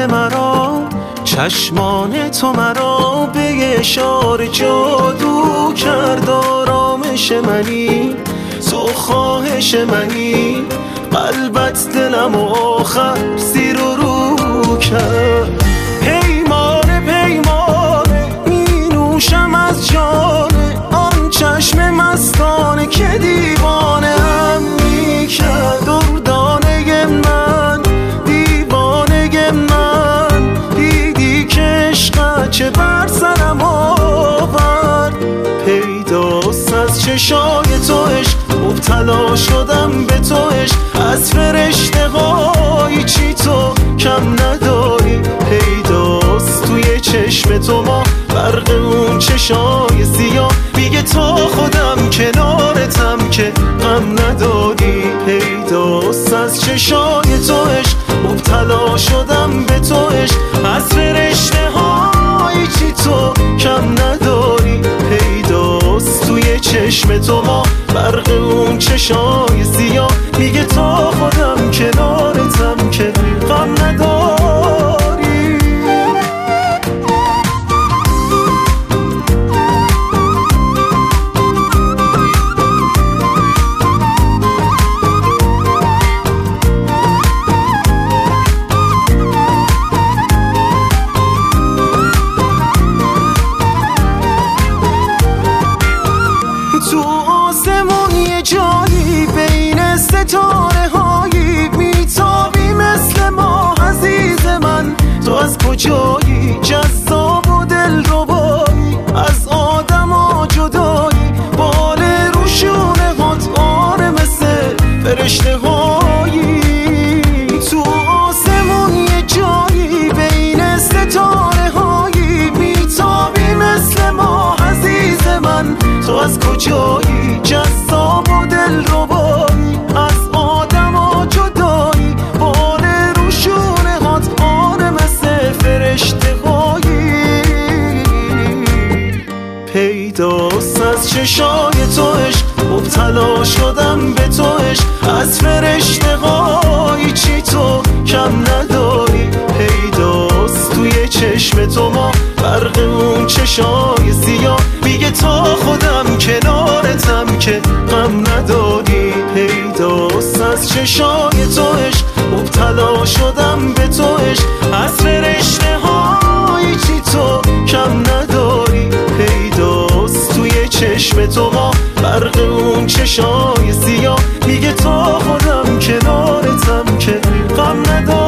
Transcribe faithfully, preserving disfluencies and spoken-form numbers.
مرا، چشمان تو مرا به یه اشاره جادو کرد. آرامش منی، تو خواهش منی، قلبت دلم و آخر زیر و رو کرد. پیمانه پیمانه می نوشم از جانه آن چشم مستانه که دیوانه هم می کرد. دردانه من، دیوانه من، دیدی که عشقت چه بر سرم آورد. پیداست از چشای تو عشق، مبتلا شدم به تو عشق. از فرشته های چی تو کم نداری. پیداست توی چشم تو ما برق اون چشای سیاه. میگه تا خودم کنارتم که غم نداری. پیداست از چشای تو عشق، مبتلا شدم به تو عشق. از فرشته های چی تو کم نداری. پیداست توی چشم تو ما برق اون چشای سیاه. میگه تا خودم کنارتم که غم نداری. تو آسمون یه جایی بین ستاره هایی میتابی مثل ما عزیز من. تو از کجایی جذاب و دل ربایی، از آدم ها جدایی. بال روشونه هات آره مثل فرشته هایی. تو آسمون یه جایی بین ستاره هایی میتابی مثل ما عزیز من. تو از کجایی جذاب و دل ربایی، از آدم ها جدایی. بال روشونه هات آره مثل فرشته هایی. پیداست از چشای تو عشق، مبتلا شدم به تو عشق. از فرشته هایی چی تو کم نداری. پیداست توی چشم تو ما برق اون چشای سیاه. میگه تا خودم کنارتم که غم نداری. پیداست از چشای تو عشق، مبتلا شدم به تو عشق. از فرشته های چی تو کم نداری. پیداست توی چشم تو ما برق اون چشای سیاه. میگه تا خودم کنارتم که غم نداری.